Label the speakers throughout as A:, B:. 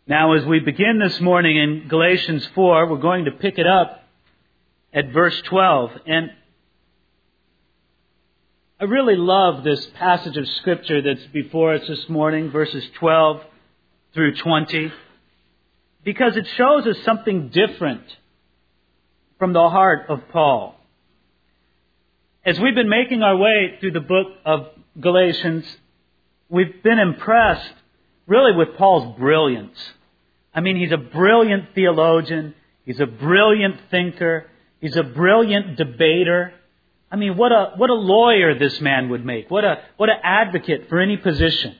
A: Now, as we begin this morning in Galatians 4, we're going to pick it up at verse 12. And I really love this passage of Scripture that's before us this morning, verses 12 through 20, because it shows us something different from the heart of Paul. As we've been making our way through the book of Galatians, we've been impressed really with Paul's brilliance. I mean, he's a brilliant theologian. He's a brilliant thinker. He's a brilliant debater. I mean, what a lawyer this man would make. What an advocate for any position.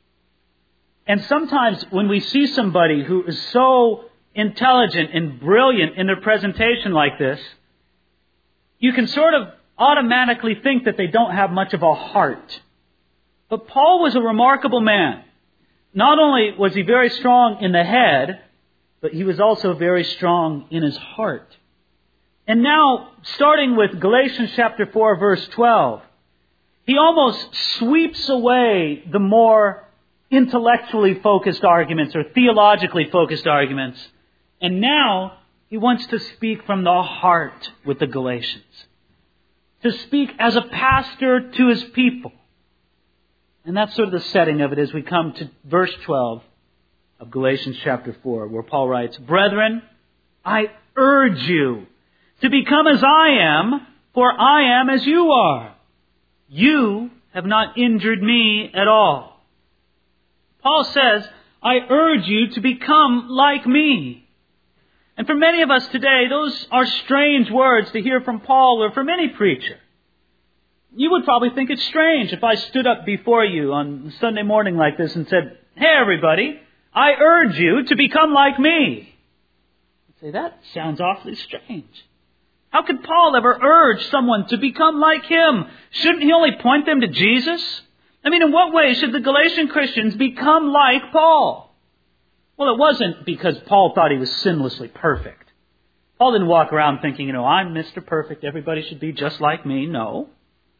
A: And sometimes when we see somebody who is so intelligent and brilliant in their presentation like this, you can sort of automatically think that they don't have much of a heart. But Paul was a remarkable man. Not only was he very strong in the head, but he was also very strong in his heart. And now, starting with Galatians chapter 4, verse 12, he almost sweeps away the more intellectually focused arguments or theologically focused arguments. And now, he wants to speak from the heart with the Galatians. To speak as a pastor to his people. And that's sort of the setting of it as we come to verse 12 of Galatians chapter 4, where Paul writes, "Brethren, I urge you to become as I am, for I am as you are. You have not injured me at all." Paul says, I urge you to become like me. And for many of us today, those are strange words to hear from Paul or from any preacher. You would probably think it's strange if I stood up before you on Sunday morning like this and said, "Hey everybody, I urge you to become like me." You'd say, that sounds awfully strange. How could Paul ever urge someone to become like him? Shouldn't he only point them to Jesus? I mean, in what way should the Galatian Christians become like Paul? Well, it wasn't because Paul thought he was sinlessly perfect. Paul didn't walk around thinking, I'm Mr. Perfect, everybody should be just like me. No.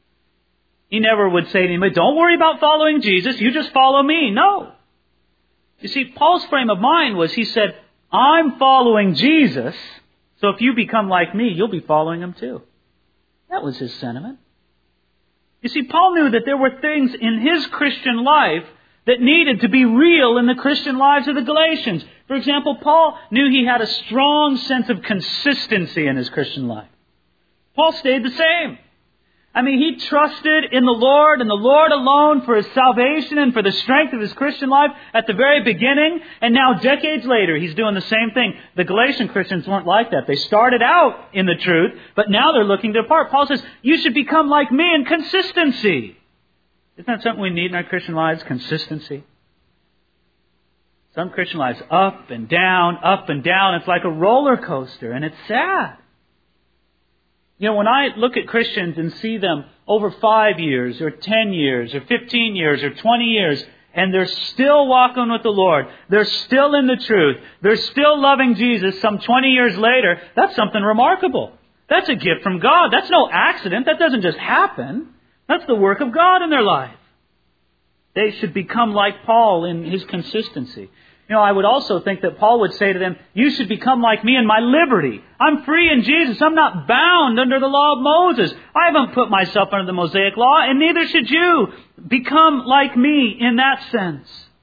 A: He never would say to anybody, don't worry about following Jesus, you just follow me. No. You see, Paul's frame of mind was, he said, I'm following Jesus, so if you become like me, you'll be following him too. That was his sentiment. You see, Paul knew that there were things in his Christian life that needed to be real in the Christian lives of the Galatians. For example, Paul knew he had a strong sense of consistency in his Christian life. Paul stayed the same. I mean, he trusted in the Lord and the Lord alone for his salvation and for the strength of his Christian life at the very beginning. And now, decades later, he's doing the same thing. The Galatian Christians weren't like that. They started out in the truth, but now they're looking to depart. Paul says, you should become like me in consistency. Isn't that something we need in our Christian lives? Consistency. Some Christian lives up and down, up and down. It's like a roller coaster, and it's sad. When I look at Christians and see them over 5 years or 10 years or 15 years or 20 years, and they're still walking with the Lord, they're still in the truth, they're still loving Jesus some 20 years later, that's something remarkable. That's a gift from God. That's no accident. That doesn't just happen. That's the work of God in their life. They should become like Paul in his consistency. I would also think that Paul would say to them, you should become like me in my liberty. I'm free in Jesus. I'm not bound under the law of Moses. I haven't put myself under the Mosaic law, and neither should you. Become like me in that sense.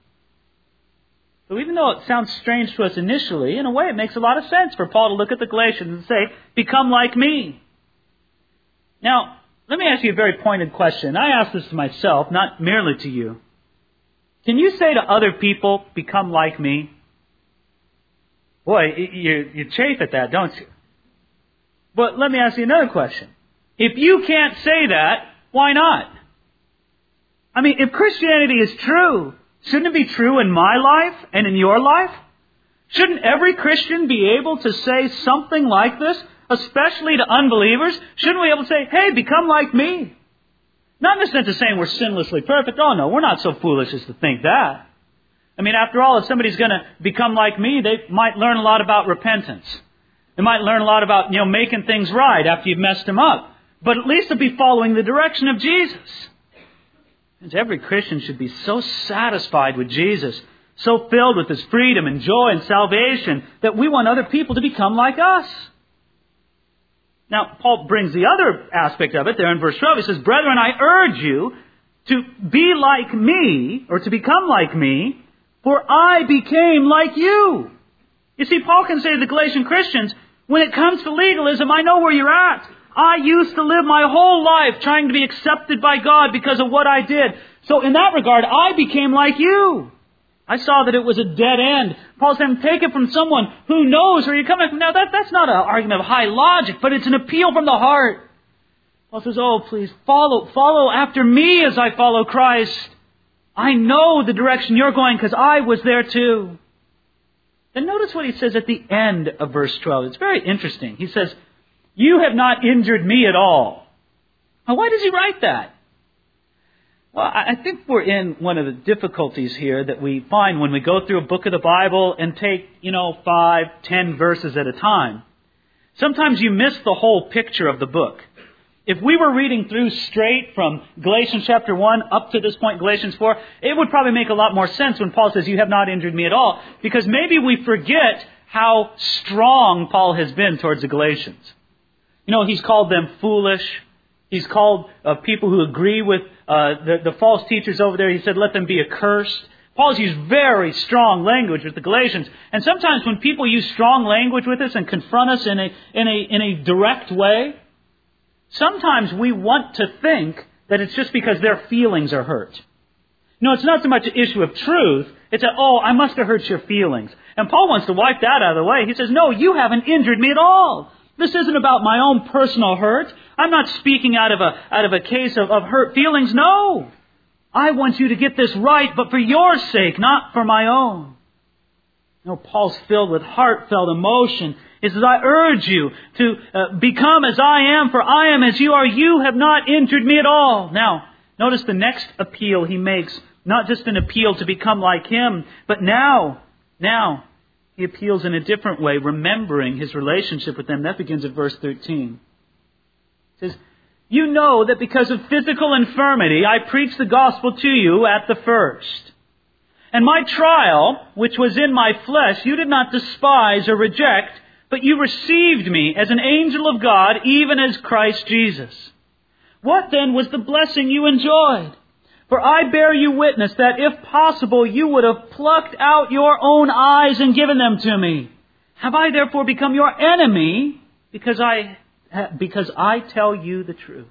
A: So even though it sounds strange to us initially, in a way it makes a lot of sense for Paul to look at the Galatians and say, become like me. Now, let me ask you a very pointed question. I ask this to myself, not merely to you. Can you say to other people, become like me? Boy, you chafe at that, don't you? But let me ask you another question. If you can't say that, why not? I mean, if Christianity is true, shouldn't it be true in my life and in your life? Shouldn't every Christian be able to say something like this, especially to unbelievers? Shouldn't we be able to say, hey, become like me? Not in the sense of saying we're sinlessly perfect. Oh, no, we're not so foolish as to think that. I mean, after all, if somebody's going to become like me, they might learn a lot about repentance. They might learn a lot about, making things right after you've messed them up. But at least they'll be following the direction of Jesus. And every Christian should be so satisfied with Jesus, so filled with His freedom and joy and salvation that we want other people to become like us. Now, Paul brings the other aspect of it there in verse 12. He says, "Brethren, I urge you to be like me, or to become like me, for I became like you." You see, Paul can say to the Galatian Christians, when it comes to legalism, I know where you're at. I used to live my whole life trying to be accepted by God because of what I did. So in that regard, I became like you. I saw that it was a dead end. Paul said, take it from someone who knows where you're coming from. Now, that's not an argument of high logic, but it's an appeal from the heart. Paul says, oh, please follow after me as I follow Christ. I know the direction you're going because I was there too. Then notice what he says at the end of verse 12. It's very interesting. He says, you have not injured me at all. Now, why does he write that? Well, I think we're in one of the difficulties here that we find when we go through a book of the Bible and take, 5, 10 verses at a time. Sometimes you miss the whole picture of the book. If we were reading through straight from Galatians chapter 1 up to this point, Galatians 4, it would probably make a lot more sense when Paul says, you have not injured me at all. Because maybe we forget how strong Paul has been towards the Galatians. He's called them foolish. He's called people who agree with the false teachers over there. He said, let them be accursed. Paul's used very strong language with the Galatians. And sometimes when people use strong language with us and confront us in a direct way, sometimes we want to think that it's just because their feelings are hurt. It's not so much an issue of truth. It's I must have hurt your feelings. And Paul wants to wipe that out of the way. He says, no, you haven't injured me at all. This isn't about my own personal hurt. I'm not speaking out of a case of hurt feelings. No. I want you to get this right, but for your sake, not for my own. Paul's filled with heartfelt emotion. He says, I urge you to become as I am, for I am as you are. You have not injured me at all. Now, notice the next appeal he makes. Not just an appeal to become like him, but now, he appeals in a different way, remembering his relationship with them. That begins at verse 13. It says, you know that because of physical infirmity, I preached the gospel to you at the first. And my trial, which was in my flesh, you did not despise or reject, but you received me as an angel of God, even as Christ Jesus. What then was the blessing you enjoyed? For I bear you witness that if possible you would have plucked out your own eyes and given them to me. Have I therefore become your enemy because I tell you the truth?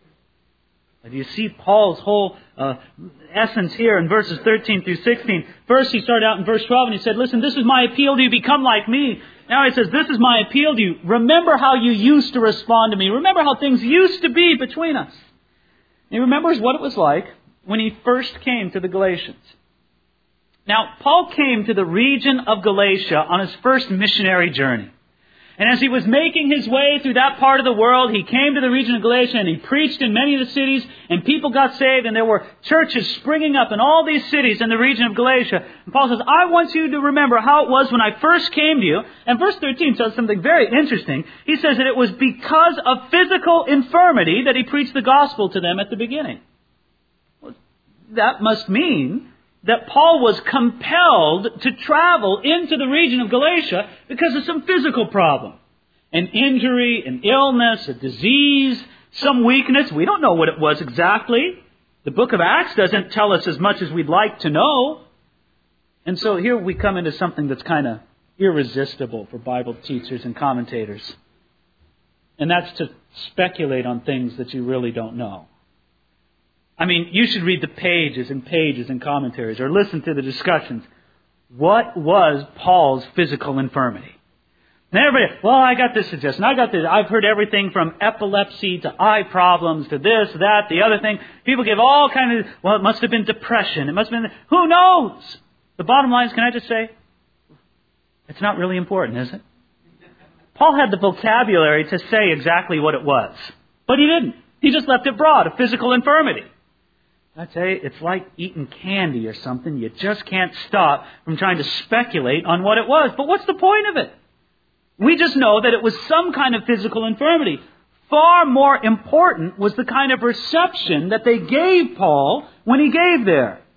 A: Do you see Paul's whole essence here in verses 13 through 16? First he started out in verse 12 and he said, listen, this is my appeal to you, become like me. Now he says, this is my appeal to you. Remember how you used to respond to me. Remember how things used to be between us. He remembers what it was like when he first came to the Galatians. Now, Paul came to the region of Galatia on his first missionary journey. And as he was making his way through that part of the world, he came to the region of Galatia and he preached in many of the cities and people got saved and there were churches springing up in all these cities in the region of Galatia. And Paul says, I want you to remember how it was when I first came to you. And verse 13 says something very interesting. He says that it was because of physical infirmity that he preached the gospel to them at the beginning. Well, that must mean that Paul was compelled to travel into the region of Galatia because of some physical problem. An injury, an illness, a disease, some weakness. We don't know what it was exactly. The book of Acts doesn't tell us as much as we'd like to know. And so here we come into something that's kind of irresistible for Bible teachers and commentators. And that's to speculate on things that you really don't know. I mean, you should read the pages and pages and commentaries or listen to the discussions. What was Paul's physical infirmity? And everybody, well, I got this suggestion. I got this. I've heard everything from epilepsy to eye problems to this, that, the other thing. People give all kinds of, well, it must have been depression. It must have been, who knows? The bottom line is, can I just say, it's not really important, is it? Paul had the vocabulary to say exactly what it was. But he didn't. He just left it broad, a physical infirmity. I'd say it's like eating candy or something. You just can't stop from trying to speculate on what it was. But what's the point of it? We just know that it was some kind of physical infirmity. Far more important was the kind of reception that they gave Paul when he gave there.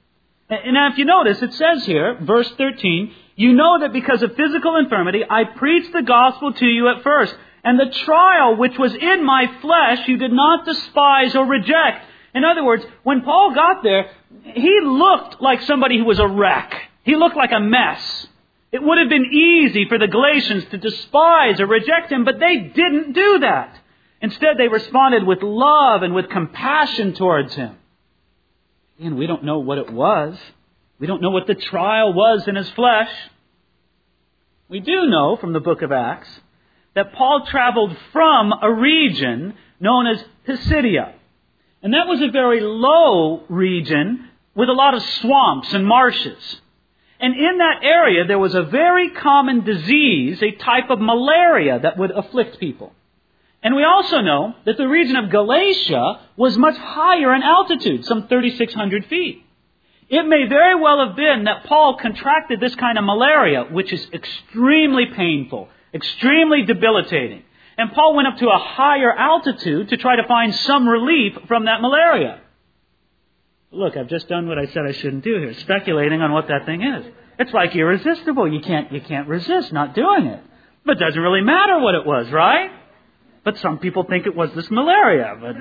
A: And now if you notice, it says here, verse 13, you know that because of physical infirmity, I preached the gospel to you at first. And the trial which was in my flesh, you did not despise or reject. In other words, when Paul got there, he looked like somebody who was a wreck. He looked like a mess. It would have been easy for the Galatians to despise or reject him, but they didn't do that. Instead, they responded with love and with compassion towards him. And we don't know what it was. We don't know what the trial was in his flesh. We do know from the book of Acts that Paul traveled from a region known as Pisidia. And that was a very low region with a lot of swamps and marshes. And in that area there was a very common disease, a type of malaria that would afflict people. And we also know that the region of Galatia was much higher in altitude, some 3,600 feet. It may very well have been that Paul contracted this kind of malaria, which is extremely painful, extremely debilitating. And Paul went up to a higher altitude to try to find some relief from that malaria. Look, I've just done what I said I shouldn't do here, speculating on what that thing is. It's like irresistible. You can't resist not doing it. But it doesn't really matter what it was, right? But some people think it was this malaria. But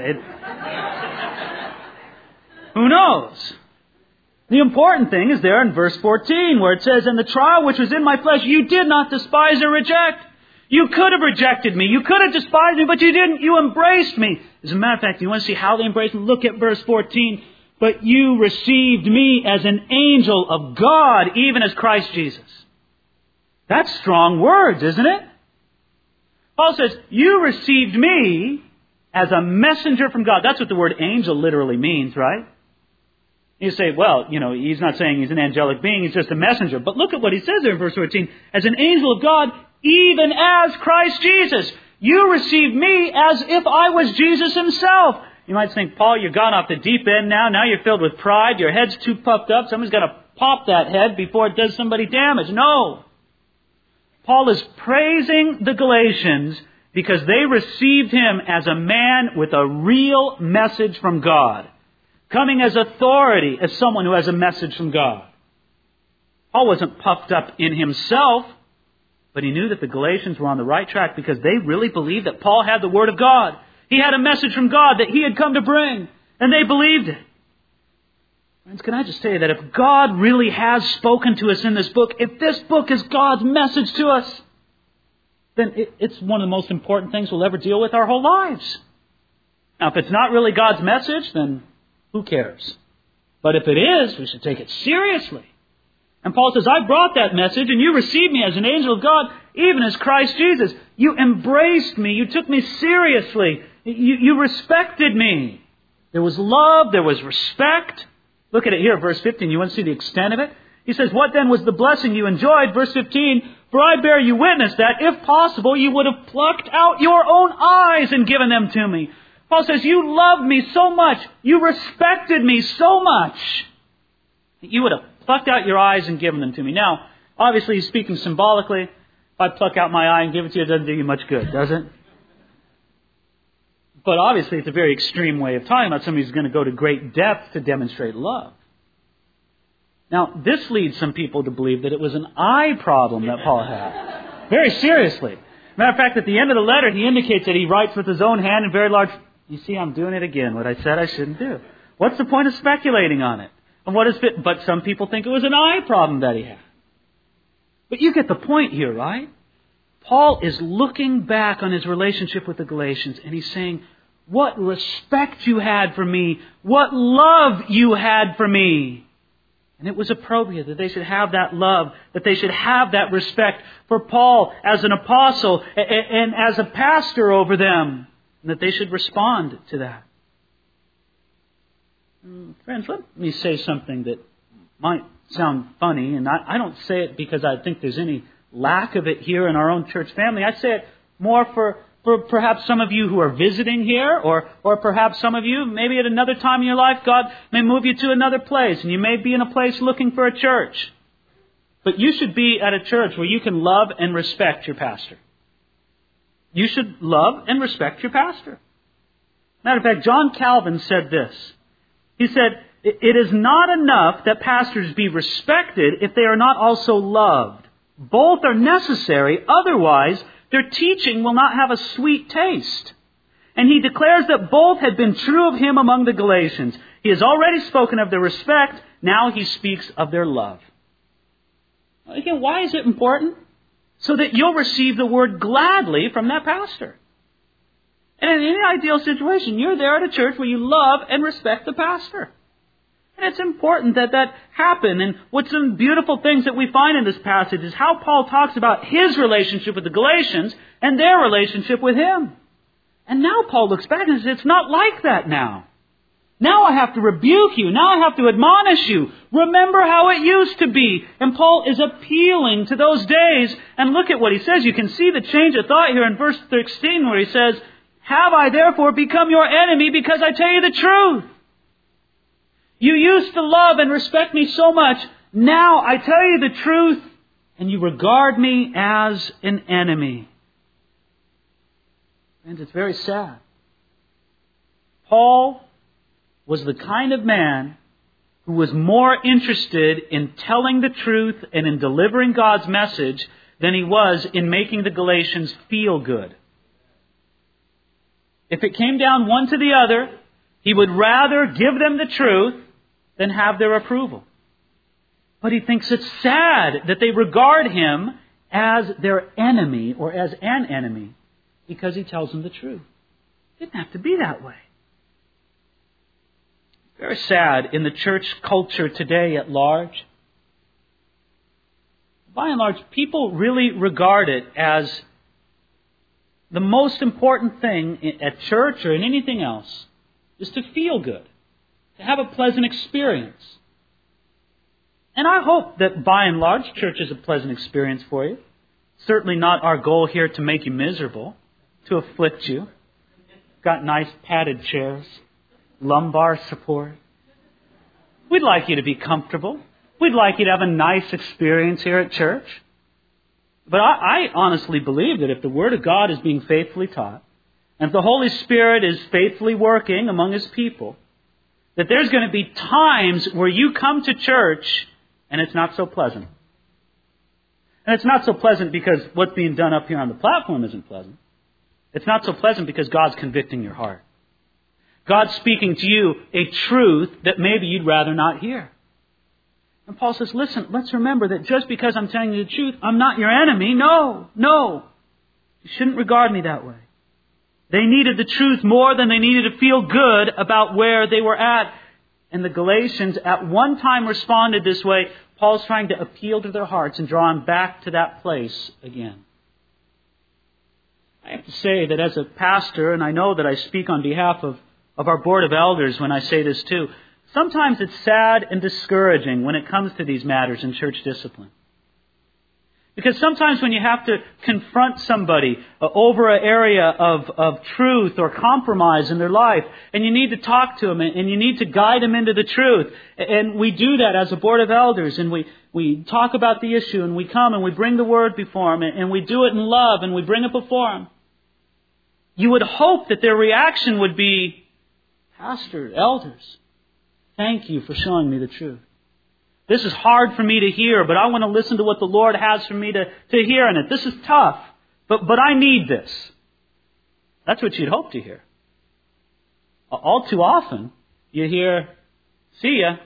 A: who knows? The important thing is there in verse 14 where it says, and the trial which was in my flesh you did not despise or reject. You could have rejected me. You could have despised me, but you didn't. You embraced me. As a matter of fact, you want to see how they embraced me? Look at verse 14. But you received me as an angel of God, even as Christ Jesus. That's strong words, isn't it? Paul says, you received me as a messenger from God. That's what the word angel literally means, right? You say, well, he's not saying he's an angelic being, he's just a messenger. But look at what he says there in verse 14. As an angel of God, even as Christ Jesus. You received me as if I was Jesus himself. You might think, Paul, you've gone off the deep end now. Now you're filled with pride. Your head's too puffed up. Someone's got to pop that head before it does somebody damage. No. Paul is praising the Galatians because they received him as a man with a real message from God. Coming as authority, as someone who has a message from God. Paul wasn't puffed up in himself, but he knew that the Galatians were on the right track because they really believed that Paul had the Word of God. He had a message from God that he had come to bring, and they believed it. Friends, can I just say that if God really has spoken to us in this book, if this book is God's message to us, then it's one of the most important things we'll ever deal with our whole lives. Now, if it's not really God's message, then who cares? But if it is, we should take it seriously. And Paul says, I brought that message and you received me as an angel of God, even as Christ Jesus. You embraced me. You took me seriously. You respected me. There was love. There was respect. Look at it here, verse 15. You want to see the extent of it? He says, what then was the blessing you enjoyed? Verse 15, for I bear you witness that, if possible, you would have plucked out your own eyes and given them to me. Paul says, you loved me so much. You respected me so much that you would have plucked out your eyes and given them to me. Now, obviously he's speaking symbolically. If I pluck out my eye and give it to you, it doesn't do you much good, does it? But obviously it's a very extreme way of talking about somebody who's going to go to great depth to demonstrate love. Now, this leads some people to believe that it was an eye problem that Paul had. Very seriously. Matter of fact, at the end of the letter, he indicates that he writes with his own hand in very large... You see, I'm doing it again, what I said I shouldn't do. What's the point of speculating on it? And what is it? But some people think it was an eye problem that he had. But you get the point here, right? Paul is looking back on his relationship with the Galatians, and he's saying, what respect you had for me, what love you had for me. And it was appropriate that they should have that love, that they should have that respect for Paul as an apostle and as a pastor over them, and that they should respond to that. Friends, let me say something that might sound funny, and I don't say it because I think there's any lack of it here in our own church family. I say it more for perhaps some of you who are visiting here, or perhaps some of you, maybe at another time in your life, God may move you to another place, and you may be in a place looking for a church. But you should be at a church where you can love and respect your pastor. You should love and respect your pastor. Matter of fact, John Calvin said this. He said, It is not enough that pastors be respected if they are not also loved. Both are necessary, otherwise their teaching will not have a sweet taste. And he declares that both had been true of him among the Galatians. He has already spoken of their respect, now he speaks of their love. Again, why is it important? So that you'll receive the word gladly from that pastor. And in any ideal situation, you're there at a church where you love and respect the pastor. And it's important that that happen. And what's some beautiful things that we find in this passage is how Paul talks about his relationship with the Galatians and their relationship with him. And now Paul looks back and says, it's not like that now. Now I have to rebuke you. Now I have to admonish you. Remember how it used to be. And Paul is appealing to those days. And look at what he says. You can see the change of thought here in verse 16 where he says, have I therefore become your enemy because I tell you the truth? You used to love and respect me so much. Now I tell you the truth and you regard me as an enemy. Friends, it's very sad. Paul was the kind of man who was more interested in telling the truth and in delivering God's message than he was in making the Galatians feel good. If it came down one to the other, he would rather give them the truth than have their approval. But he thinks it's sad that they regard him as their enemy or as an enemy because he tells them the truth. It didn't have to be that way. Very sad in the church culture today at large. By and large, people really regard it as the most important thing at church or in anything else is to feel good, to have a pleasant experience. And I hope that by and large, church is a pleasant experience for you. Certainly not our goal here to make you miserable, to afflict you. Got nice padded chairs, lumbar support. We'd like you to be comfortable. We'd like you to have a nice experience here at church. But I honestly believe that if the Word of God is being faithfully taught, and if the Holy Spirit is faithfully working among His people, that there's going to be times where you come to church and it's not so pleasant. And it's not so pleasant because what's being done up here on the platform isn't pleasant. It's not so pleasant because God's convicting your heart. God's speaking to you a truth that maybe you'd rather not hear. And Paul says, listen, let's remember that just because I'm telling you the truth, I'm not your enemy. No. You shouldn't regard me that way. They needed the truth more than they needed to feel good about where they were at. And the Galatians at one time responded this way. Paul's trying to appeal to their hearts and draw them back to that place again. I have to say that as a pastor, and I know that I speak on behalf of our board of elders when I say this too, sometimes it's sad and discouraging when it comes to these matters in church discipline. Because sometimes when you have to confront somebody over an area of truth or compromise in their life, and you need to talk to them and you need to guide them into the truth, and we do that as a board of elders, and we talk about the issue, and we come and we bring the word before them, and we do it in love, and we bring it before them. You would hope that their reaction would be, Pastor, elders, thank you for showing me the truth. This is hard for me to hear, but I want to listen to what the Lord has for me to hear in it. This is tough, but I need this. That's what you'd hope to hear. All too often, you hear, see ya.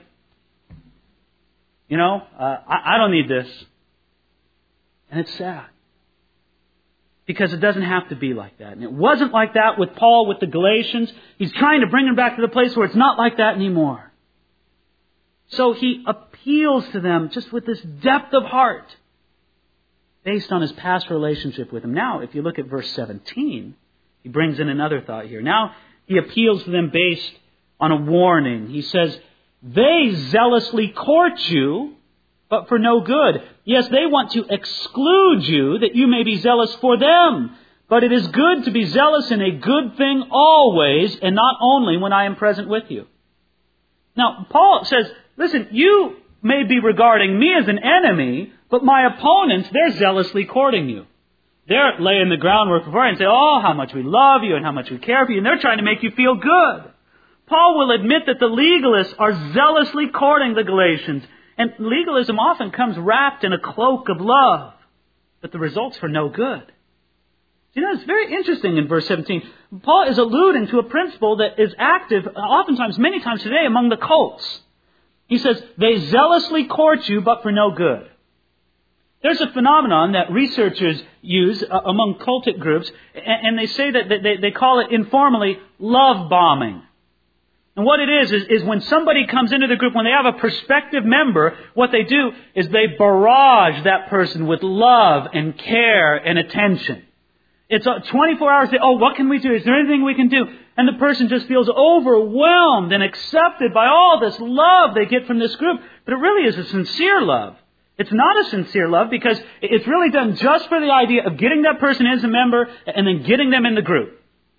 A: I don't need this. And it's sad. Because it doesn't have to be like that. And it wasn't like that with Paul, with the Galatians. He's trying to bring them back to the place where it's not like that anymore. So he appeals to them just with this depth of heart based on his past relationship with them. Now, if you look at verse 17, he brings in another thought here. Now, he appeals to them based on a warning. He says, they zealously court you, but for no good. Yes, they want to exclude you that you may be zealous for them. But it is good to be zealous in a good thing always, and not only when I am present with you. Now, Paul says, listen, you may be regarding me as an enemy, but my opponents, they're zealously courting you. They're laying the groundwork for you and say, oh, how much we love you and how much we care for you. And they're trying to make you feel good. Paul will admit that the legalists are zealously courting the Galatians. And legalism often comes wrapped in a cloak of love. But the results are no good. You know, it's very interesting in verse 17. Paul is alluding to a principle that is active oftentimes, many times today, among the cults. He says, they zealously court you, but for no good. There's a phenomenon that researchers use among cultic groups, and they say that they call it informally love bombing. And what it is when somebody comes into the group, when they have a prospective member, what they do is they barrage that person with love and care and attention. It's 24 hours. What can we do? Is there anything we can do? And the person just feels overwhelmed and accepted by all this love they get from this group. But it really is a sincere love. It's not a sincere love because it's really done just for the idea of getting that person as a member and then getting them in the group.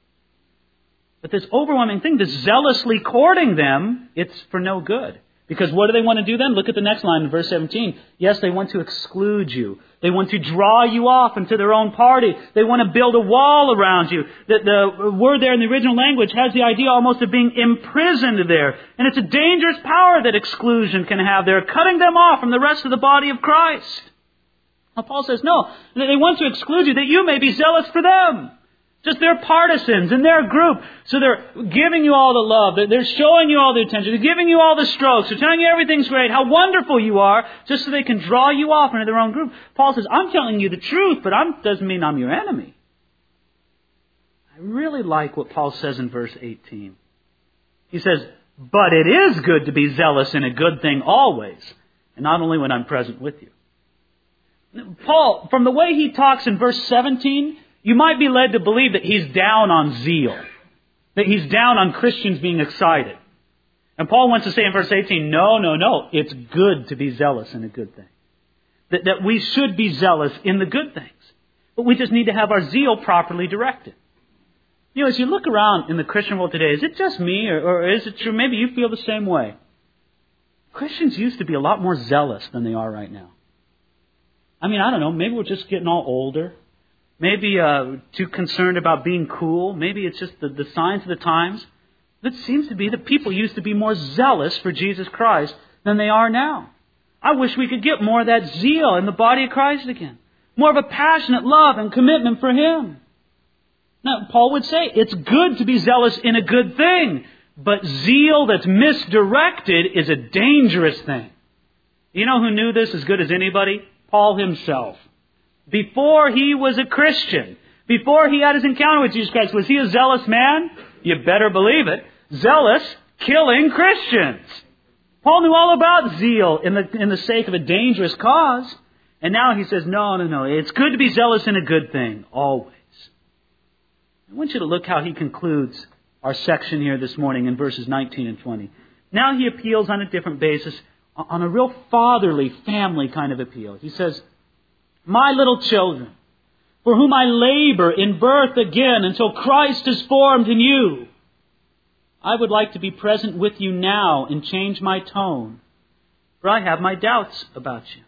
A: But this overwhelming thing, this zealously courting them, it's for no good. Because what do they want to do then? Look at the next line in verse 17. Yes, they want to exclude you. They want to draw you off into their own party. They want to build a wall around you. The word there in the original language has the idea almost of being imprisoned there. And it's a dangerous power that exclusion can have there, cutting them off from the rest of the body of Christ. Now Paul says, no, they want to exclude you that you may be zealous for them. Just their partisans in their group. So they're giving you all the love. They're showing you all the attention. They're giving you all the strokes. They're telling you everything's great, how wonderful you are, just so they can draw you off into their own group. Paul says, I'm telling you the truth, but doesn't mean I'm your enemy. I really like what Paul says in verse 18. He says, but it is good to be zealous in a good thing always, and not only when I'm present with you. Paul, from the way he talks in verse 17, you might be led to believe that he's down on zeal, that he's down on Christians being excited. And Paul wants to say in verse 18, no, it's good to be zealous in a good thing. That we should be zealous in the good things. But we just need to have our zeal properly directed. You know, as you look around in the Christian world today, is it just me or is it true? Maybe you feel the same way. Christians used to be a lot more zealous than they are right now. I mean, I don't know, maybe we're just getting all older. Maybe too concerned about being cool. Maybe it's just the signs of the times. It seems to be that people used to be more zealous for Jesus Christ than they are now. I wish we could get more of that zeal in the body of Christ again. More of a passionate love and commitment for Him. Now, Paul would say it's good to be zealous in a good thing. But zeal that's misdirected is a dangerous thing. You know who knew this as good as anybody? Paul himself. Before he was a Christian, before he had his encounter with Jesus Christ, was he a zealous man? You better believe it. Zealous, killing Christians. Paul knew all about zeal in the sake of a dangerous cause. And now he says, no. It's good to be zealous in a good thing, always. I want you to look how he concludes our section here this morning in verses 19 and 20. Now he appeals on a different basis, on a real fatherly, family kind of appeal. He says, my little children, for whom I labor in birth again until Christ is formed in you. I would like to be present with you now and change my tone, for I have my doubts about you.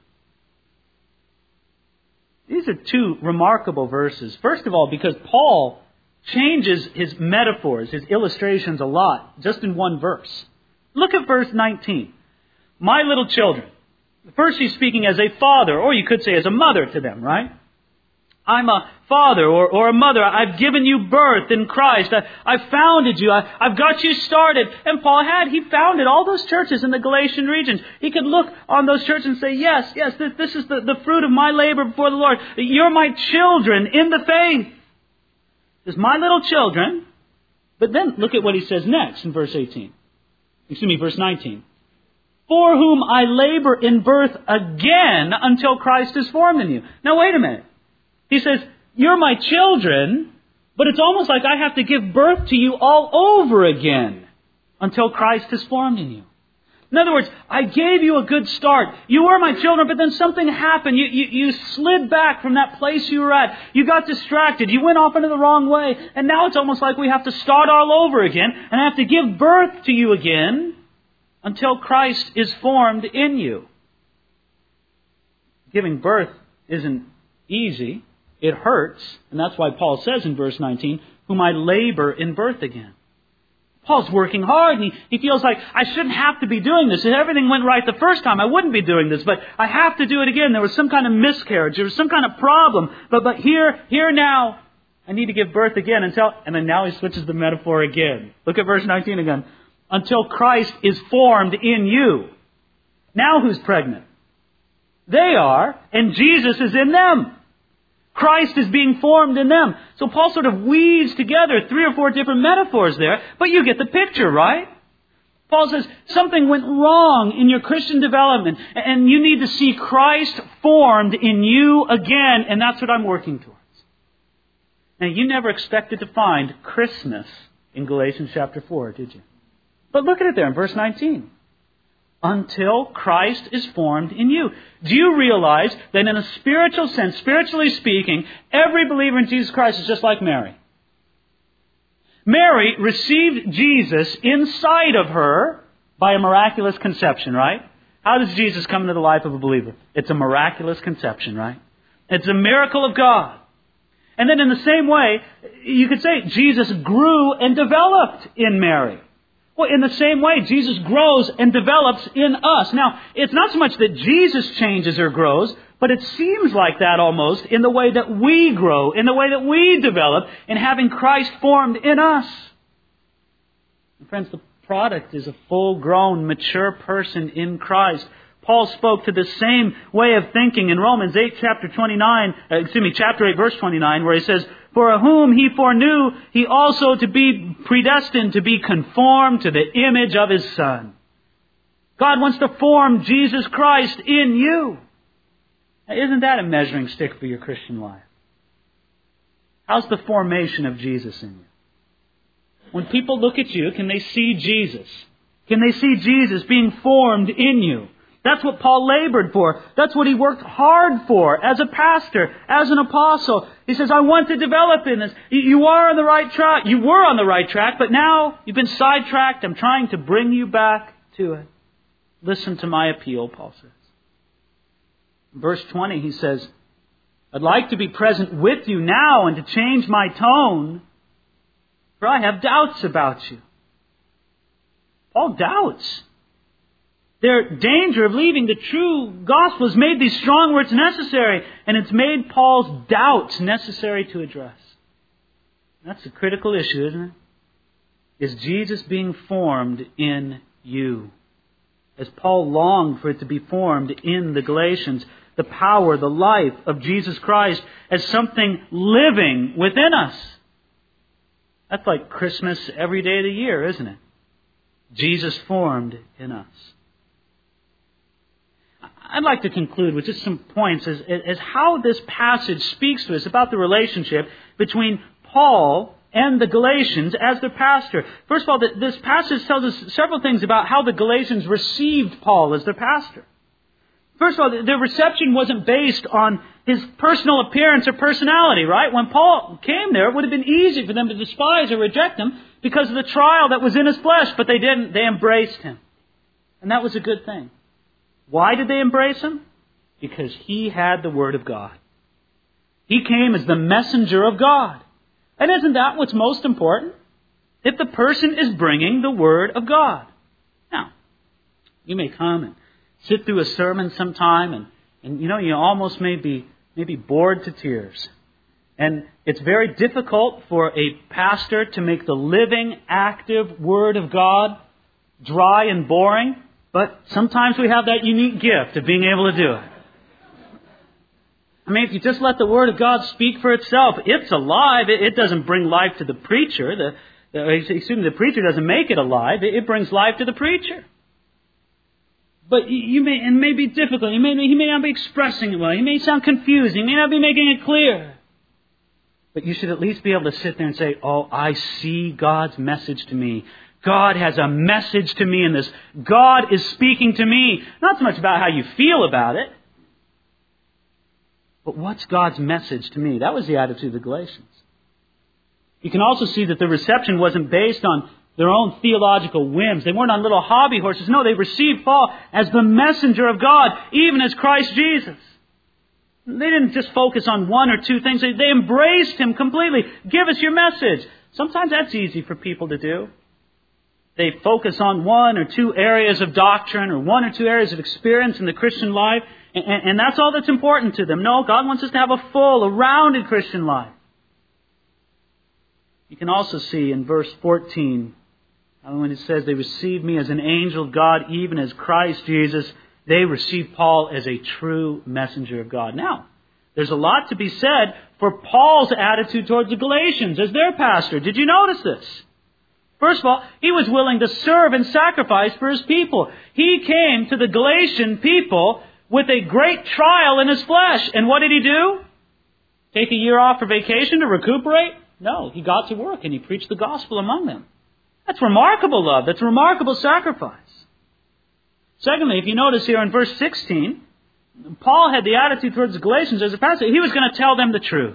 A: These are two remarkable verses. First of all, because Paul changes his metaphors, his illustrations a lot, just in one verse. Look at verse 19. My little children. First he's speaking as a father, or you could say as a mother to them, right? I'm a father or a mother. I've given you birth in Christ. I've founded you. I've got you started. And Paul he founded all those churches in the Galatian regions. He could look on those churches and say, yes, this is the fruit of my labor before the Lord. You're my children in the faith. It's my little children. But then look at what he says next in verse 19. For whom I labor in birth again until Christ is formed in you. Now wait a minute. He says, you're my children, but it's almost like I have to give birth to you all over again until Christ is formed in you. In other words, I gave you a good start. You were my children, but then something happened. You slid back from that place you were at. You got distracted. You went off into the wrong way. And now it's almost like we have to start all over again. And I have to give birth to you again until Christ is formed in you. Giving birth isn't easy. It hurts. And that's why Paul says in verse 19, whom I labor in birth again. Paul's working hard, and he feels like, I shouldn't have to be doing this. If everything went right the first time, I wouldn't be doing this, but I have to do it again. There was some kind of miscarriage. There was some kind of problem. But here now, I need to give birth again and then now he switches the metaphor again. Look at verse 19 again. Until Christ is formed in you. Now who's pregnant? They are, and Jesus is in them. Christ is being formed in them. So Paul sort of weaves together 3 or 4 different metaphors there, but you get the picture, right? Paul says something went wrong in your Christian development, and you need to see Christ formed in you again, and that's what I'm working towards. Now, you never expected to find Christmas in Galatians chapter 4, did you? But look at it there in verse 19. Until Christ is formed in you. Do you realize that in a spiritual sense, spiritually speaking, every believer in Jesus Christ is just like Mary? Mary received Jesus inside of her by a miraculous conception, right? How does Jesus come into the life of a believer? It's a miraculous conception, right? It's a miracle of God. And then in the same way, you could say Jesus grew and developed in Mary. Well, in the same way, Jesus grows and develops in us. Now, it's not so much that Jesus changes or grows, but it seems like that almost in the way that we grow, in the way that we develop, in having Christ formed in us. And friends, the product is a full-grown, mature person in Christ. Paul spoke to the same way of thinking in Romans chapter 8, verse 29, where he says, For whom he foreknew, he also to be predestined to be conformed to the image of his Son. God wants to form Jesus Christ in you. Now, isn't that a measuring stick for your Christian life? How's the formation of Jesus in you? When people look at you, can they see Jesus? Can they see Jesus being formed in you? That's what Paul labored for. That's what he worked hard for as a pastor, as an apostle. He says, I want to develop in this. You are on the right track. You were on the right track, but now you've been sidetracked. I'm trying to bring you back to it. Listen to my appeal, Paul says. In verse 20, he says, I'd like to be present with you now and to change my tone, for I have doubts about you. Paul doubts. Their danger of leaving the true gospel has made these strong words necessary, and it's made Paul's doubts necessary to address. That's a critical issue, isn't it? Is Jesus being formed in you? As Paul longed for it to be formed in the Galatians, the power, the life of Jesus Christ as something living within us. That's like Christmas every day of the year, isn't it? Jesus formed in us. I'd like to conclude with just some points as how this passage speaks to us about the relationship between Paul and the Galatians as their pastor. First of all, this passage tells us several things about how the Galatians received Paul as their pastor. First of all, their reception wasn't based on his personal appearance or personality, right? When Paul came there, it would have been easy for them to despise or reject him because of the trial that was in his flesh, but they didn't. They embraced him. And that was a good thing. Why did they embrace him? Because he had the Word of God. He came as the messenger of God. And isn't that what's most important? If the person is bringing the Word of God. Now, you may come and sit through a sermon sometime and you almost may be bored to tears. And it's very difficult for a pastor to make the living, active Word of God dry and boring. But sometimes we have that unique gift of being able to do it. I mean, if you just let the Word of God speak for itself, it's alive. It doesn't bring life to the preacher. The preacher doesn't make it alive. It brings life to the preacher. But it may be difficult. He may not be expressing it well. He may sound confused. He may not be making it clear. But you should at least be able to sit there and say, oh, I see God's message to me. God has a message to me in this. God is speaking to me. Not so much about how you feel about it, but what's God's message to me? That was the attitude of the Galatians. You can also see that the reception wasn't based on their own theological whims. They weren't on little hobby horses. No, they received Paul as the messenger of God, even as Christ Jesus. They didn't just focus on one or two things. They embraced him completely. Give us your message. Sometimes that's easy for people to do. they focus on one or two areas of doctrine or one or two areas of experience in the Christian life, and that's all that's important to them. No, God wants us to have a full, a rounded Christian life. You can also see in verse 14, when it says, they received me as an angel of God, even as Christ Jesus, they received Paul as a true messenger of God. Now, there's a lot to be said for Paul's attitude towards the Galatians as their pastor. Did you notice this? First of all, he was willing to serve and sacrifice for his people. He came to the Galatian people with a great trial in his flesh. And what did he do? Take a year off for vacation to recuperate? No, he got to work and he preached the gospel among them. That's remarkable love. That's remarkable sacrifice. Secondly, if you notice here in verse 16, Paul had the attitude towards the Galatians as a pastor. He was going to tell them the truth.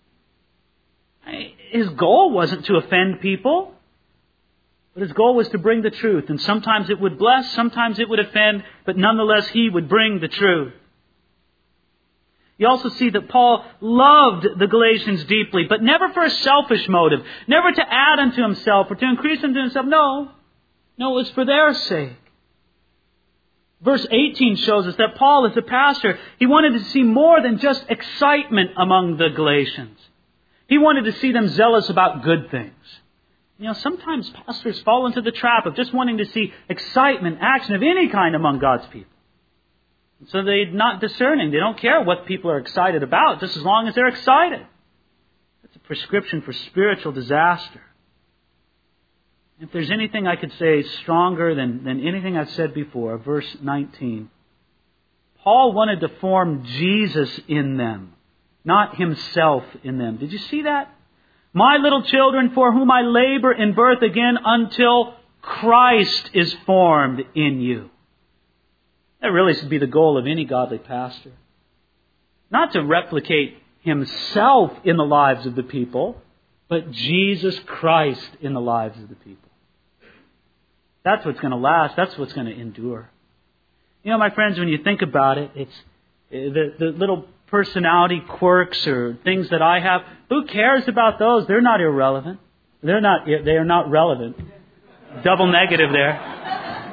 A: His goal wasn't to offend people, but his goal was to bring the truth. And sometimes it would bless, sometimes it would offend, but nonetheless he would bring the truth. You also see that Paul loved the Galatians deeply, but never for a selfish motive, never to add unto himself or to increase unto himself. No, it was for their sake. Verse 18 shows us that Paul, as a pastor, he wanted to see more than just excitement among the Galatians. He wanted to see them zealous about good things. Sometimes pastors fall into the trap of just wanting to see excitement, action of any kind among God's people. So they're not discerning. They don't care what people are excited about, just as long as they're excited. That's a prescription for spiritual disaster. If there's anything I could say stronger than anything I've said before, verse 19. Paul wanted to form Jesus in them, not himself in them. Did you see that? My little children, for whom I labor in birth again until Christ is formed in you. That really should be the goal of any godly pastor. Not to replicate himself in the lives of the people, but Jesus Christ in the lives of the people. That's what's going to last. That's what's going to endure. My friends, when you think about it, it's the little personality quirks or things that I have. Who cares about those? They're not irrelevant. They are not relevant. Double negative there.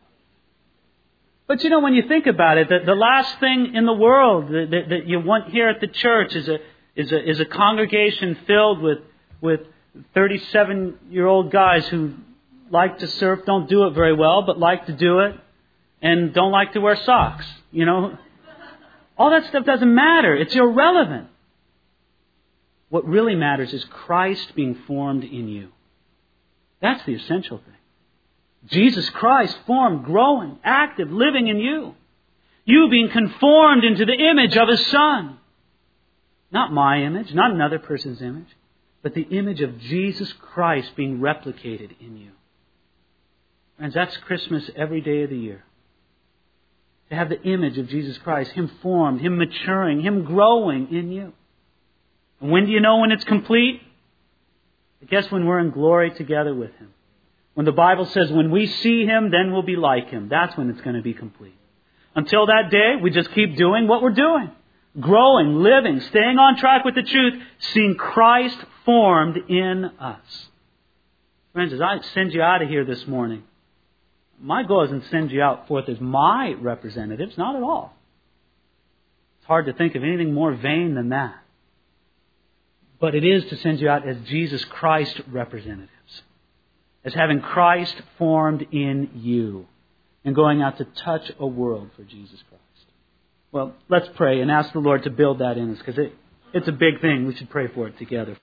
A: But when you think about it, the last thing in the world that you want here at the church is a congregation filled with 37-year-old guys who like to surf, don't do it very well, but like to do it, and don't like to wear socks. All that stuff doesn't matter. It's irrelevant. What really matters is Christ being formed in you. That's the essential thing. Jesus Christ formed, growing, active, living in you. You being conformed into the image of His Son. Not my image, not another person's image, but the image of Jesus Christ being replicated in you. Friends, that's Christmas every day of the year. To have the image of Jesus Christ, Him formed, Him maturing, Him growing in you. And when do you know when it's complete? I guess when we're in glory together with Him. When the Bible says when we see Him, then we'll be like Him. That's when it's going to be complete. Until that day, we just keep doing what we're doing. Growing, living, staying on track with the truth, seeing Christ formed in us. Friends, as I send you out of here this morning, my goal isn't to send you out forth as my representatives, not at all. It's hard to think of anything more vain than that. But it is to send you out as Jesus Christ representatives. As having Christ formed in you. And going out to touch a world for Jesus Christ. Well, let's pray and ask the Lord to build that in us. Because it's a big thing. We should pray for it together.